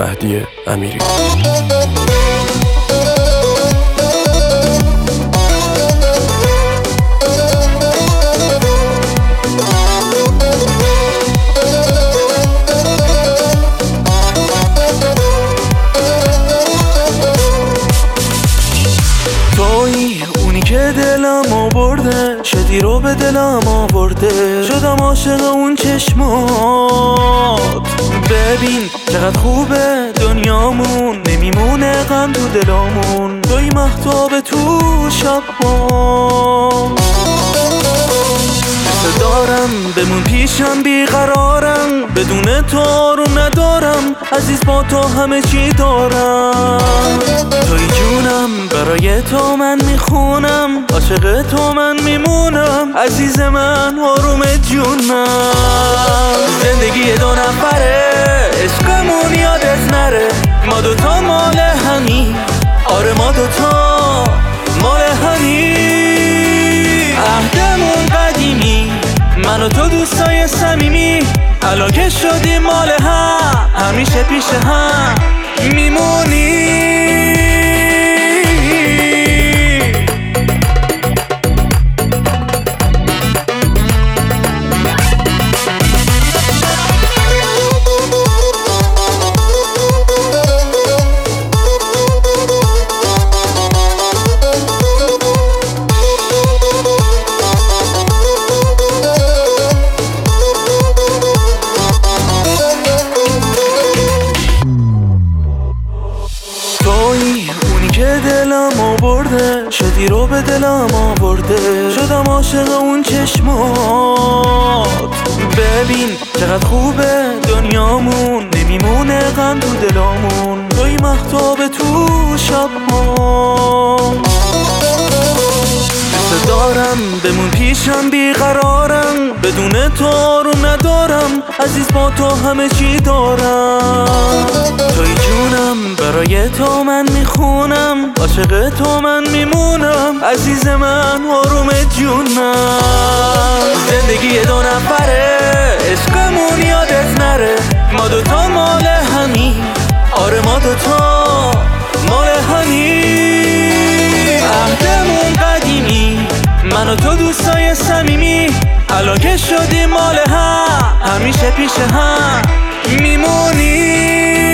مهدی امیری. تویی اونی که دلم آورده، شدی رو به دلم آورده، شدم عاشق اون چشمات. ببین چقدر خوبه دنیامون، نمیمونه غم تو دلامون، توی مهتاب تو شب‌ها. دارم بمون پیشم بیقرارم، بدون تو آروم ندارم، عزیز با تو همه چی دارم. توی جونم برای تو من میخونم، عاشق تو من میمونم، عزیز من آروم جونم. زندگی دو نفره، عشقمون یادت نره، ما دوتا مال همی، آره ما دوتا مال همی. عهدمون قدیمی، من و تو دوستای صمیمی، الان که شدیم مال هم، همیشه پیش هم میمونی. دلم آورده، شدی رو به دلم آورده، شدم عاشق اون چشمات. ببین چقدر خوبه دنیامون، نمیمونه غم تو دلامون، توی مهتاب تو شب‌ها. دارم بمون پیشم بیقرارم، بدون تو آروم ندارم، عزیز با تو همه چی دارم. توی جونم برای تو من میخونم، عاشق تو من میمونم، عزیز من آروم جونم. زندگی دو نفره، عشقمون یادت نره، ما دوتا مال همی، آره ما دوتا مال همی. عهدمون قدیمی، من و تو دوستای صمیمی، الان که شدیم مال هم، همیشه پیش هم میمونی.